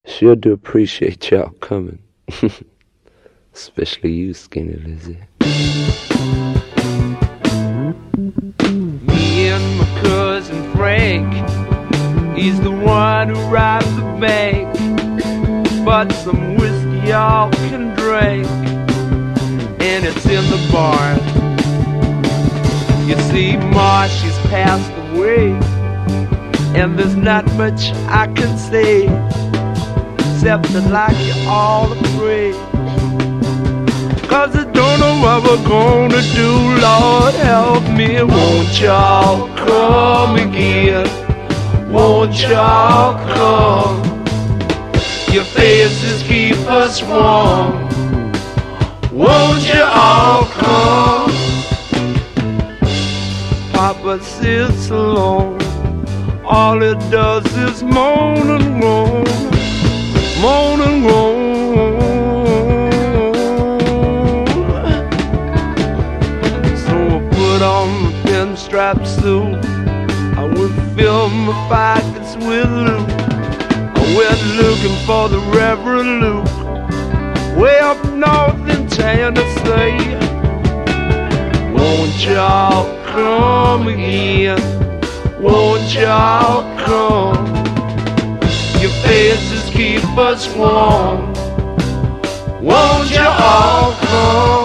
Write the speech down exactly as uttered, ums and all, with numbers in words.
Sure do appreciate y'all coming. Especially you, Skinny Lizzie. Me and my cousin Frank, he's the one who robs the bank. But some whiskey y'all can drink, and it's in the barn. You see, Ma, she's passed away, and there's not much I can say, except to like you all to pray. Cause I don't know what we're gonna do, Lord help me. Won't y'all come again? Won't y'all come? Your faces keep us warm. Won't you all come? Papa sits alone. All it does is moan and groan, moan and groan. So I put on my pinstripe suit. I would fill my pockets with loot. I went looking for the Reverend Luke, way up north in Tennessee. Won't y'all come again? Won't y'all come? Your faces keep us warm. Won't you all come?